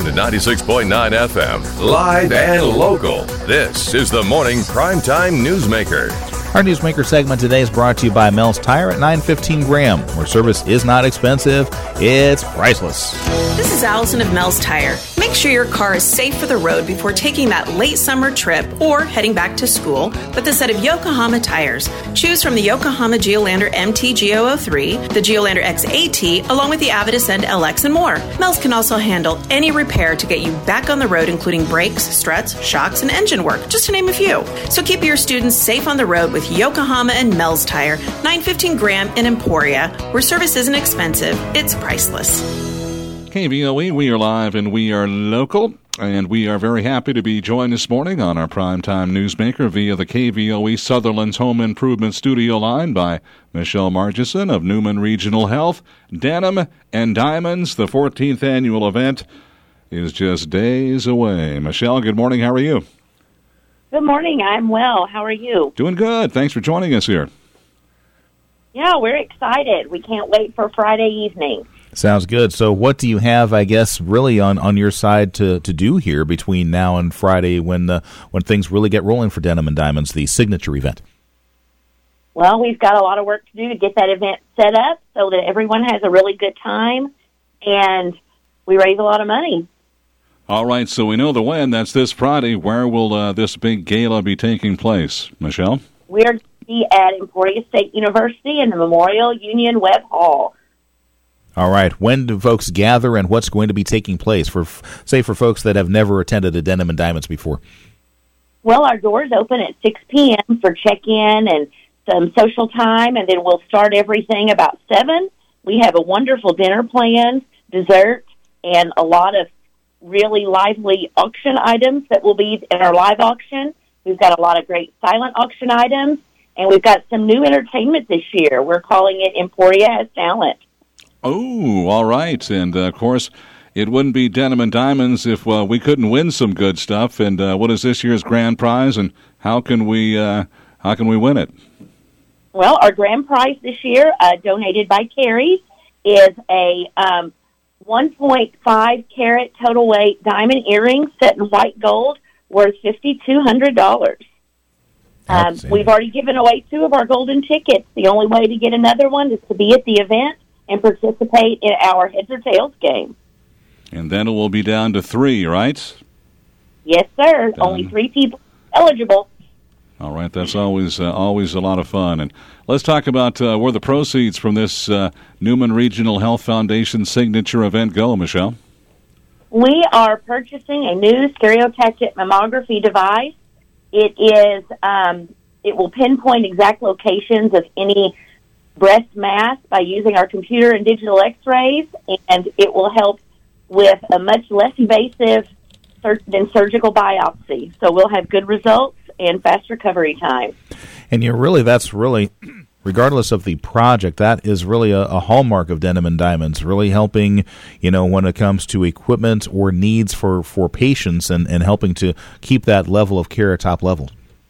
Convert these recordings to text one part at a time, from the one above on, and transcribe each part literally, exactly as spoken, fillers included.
and ninety-six point nine F M. Live and local. This is the Morning Primetime Newsmaker. Our Newsmaker segment today is brought to you by Mel's Tire at nine fifteen Graham, where service is not expensive, it's priceless. This is Allison of Mel's Tire. Make sure your car is safe for the road before taking that late summer trip or heading back to school with a set of Yokohama tires. Choose from the Yokohama Geolandar M T G zero zero three, the Geolandar X AT, along with the Avid Ascend L X and more. Mel's can also handle any repair to get you back on the road, including brakes, struts, shocks, and engine work, just to name a few. So keep your students safe on the road with Yokohama and Mel's Tire, nine fifteen Graham in Emporia, where service isn't expensive, it's priceless. K V O E, we are live and we are local, and we are very happy to be joined this morning on our Primetime Newsmaker via the K V O E Sutherland's Home Improvement Studio line by Michelle Margison of Newman Regional Health. Denim and Diamonds, the fourteenth annual event, is just days away. Michelle, good morning. How are you? Good morning. I'm well. How are you? Doing good. Thanks for joining us here. Yeah, we're excited. We can't wait for Friday evening. Sounds good. So what do you have, I guess, really on, on your side to, to do here between now and Friday when uh, when things really get rolling for Denim and Diamonds, the signature event? Well, we've got a lot of work to do to get that event set up so that everyone has a really good time, and we raise a lot of money. All right, so we know the when. That's this Friday. Where will uh, this big gala be taking place, Michelle? We're going to be at Emporia State University in the Memorial Union Webb Hall. All right. When do folks gather, and what's going to be taking place, for, say, for folks that have never attended a Denim and Diamonds before? Well, our doors open at six p.m. for check-in and some social time, and then we'll start everything about seven. We have a wonderful dinner planned, dessert, and a lot of really lively auction items that will be in our live auction. We've got a lot of great silent auction items, and we've got some new entertainment this year. We're calling it Emporia Has Talent. Oh, all right. And, uh, of course, it wouldn't be Denim and Diamonds if uh, we couldn't win some good stuff. And uh, what is this year's grand prize, and how can we uh, how can we win it? Well, our grand prize this year, uh, donated by Carrie, is a um, one point five carat total weight diamond earring set in white gold worth five thousand two hundred dollars. Um, we've already given away two of our golden tickets. The only way to get another one is to be at the event and participate in our Heads or Tails game. And then it will be down to three, right? Yes, sir. Down. Only three people eligible. All right, that's always uh, always a lot of fun. And let's talk about uh, where the proceeds from this uh, Newman Regional Health Foundation signature event go, Michelle. We are purchasing a new stereotactic mammography device. It is um, it will pinpoint exact locations of any breast mass by using our computer and digital x-rays, and it will help with a much less invasive sur- than surgical biopsy. So we'll have good results and fast recovery time. And you really, that's really, regardless of the project, that is really a, a hallmark of Denim and Diamonds, really helping, you know, when it comes to equipment or needs for, for patients and, and helping to keep that level of care at top level.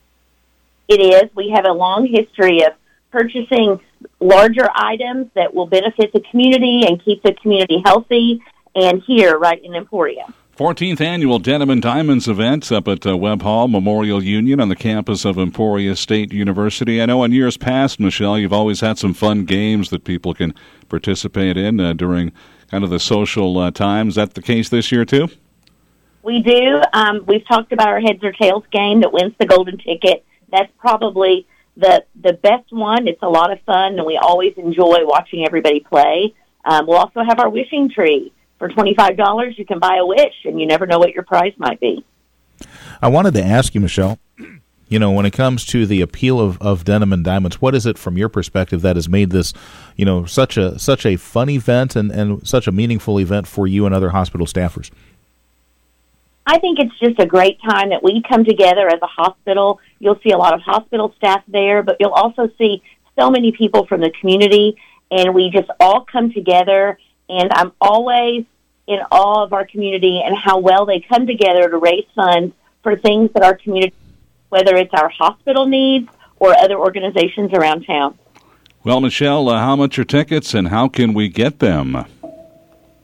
It is. We have a long history of purchasing larger items that will benefit the community and keep the community healthy, and here, right in Emporia. fourteenth Annual Denim and Diamonds event up at uh, Webb Hall Memorial Union on the campus of Emporia State University. I know in years past, Michelle, you've always had some fun games that people can participate in uh, during kind of the social uh, time. Is that the case this year, too? We do. Um, we've talked about our Heads or Tails game that wins the golden ticket. That's probably the the best one. It's a lot of fun, and we always enjoy watching everybody play. Um, we'll also have our wishing tree. For twenty-five dollars, you can buy a wish, and you never know what your prize might be. I wanted to ask you, Michelle, you know, when it comes to the appeal of, of Denim and Diamonds, what is it from your perspective that has made this, you know, such a such a fun event and, and such a meaningful event for you and other hospital staffers? I think it's just a great time that we come together as a hospital. You'll see a lot of hospital staff there, but you'll also see so many people from the community, and we just all come together, and I'm always in awe of our community and how well they come together to raise funds for things that our community, whether it's our hospital needs or other organizations around town. Well, Michelle, uh, how much are tickets and how can we get them?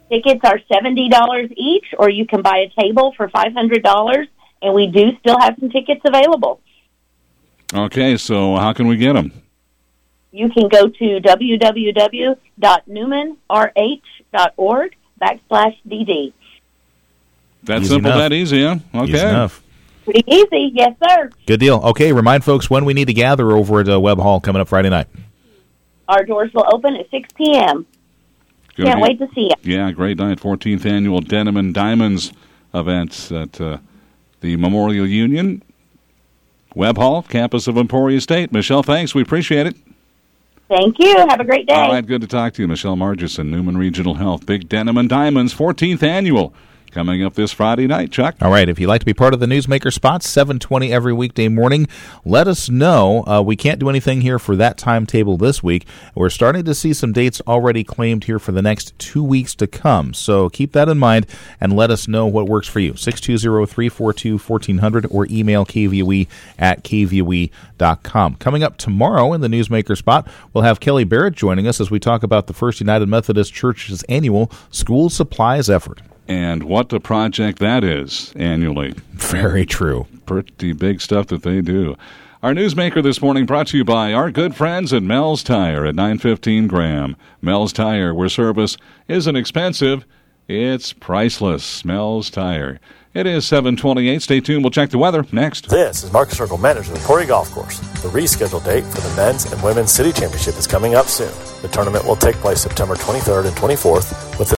Tickets are seventy dollars each, or you can buy a table for five hundred dollars, and we do still have some tickets available. Okay, so how can we get them? You can go to w w w dot newman r h dot org backslash d d. That Easy simple, enough. that easy, huh? Okay. Easy enough. Pretty easy, yes, sir. Good deal. Okay, remind folks when we need to gather over at uh, Webb Hall coming up Friday night. Our doors will open at six p.m. Gonna Can't be- wait to see you. Yeah, great night. fourteenth Annual Denim and Diamonds event at uh, the Memorial Union, Webb Hall, campus of Emporia State. Michelle, thanks. We appreciate it. Thank you. Have a great day. All right, good to talk to you. Michelle Margison, Newman Regional Health. Big Denim and Diamonds, fourteenth Annual, coming up this Friday night. Chuck? All right, if you'd like to be part of the Newsmaker Spot, seven twenty every weekday morning, let us know. Uh, we can't do anything here for that timetable this week. We're starting to see some dates already claimed here for the next two weeks to come. So keep that in mind and let us know what works for you. six two zero, three four two, one four zero zero or email k v o e at k v o e dot com. Coming up tomorrow in the Newsmaker Spot, we'll have Kelly Barrett joining us as we talk about the First United Methodist Church's annual school supplies effort. And what a project that is annually. Very true. Pretty big stuff that they do. Our Newsmaker this morning brought to you by our good friends at Mel's Tire at nine fifteen Graham. Mel's Tire, where service isn't expensive, it's priceless. Mel's Tire. It is seven twenty-eight. Stay tuned. We'll check the weather next. This is Marcus Circle, manager of the Emporia Golf Course. The rescheduled date for the men's and women's city championship is coming up soon. The tournament will take place September twenty-third and twenty-fourth with the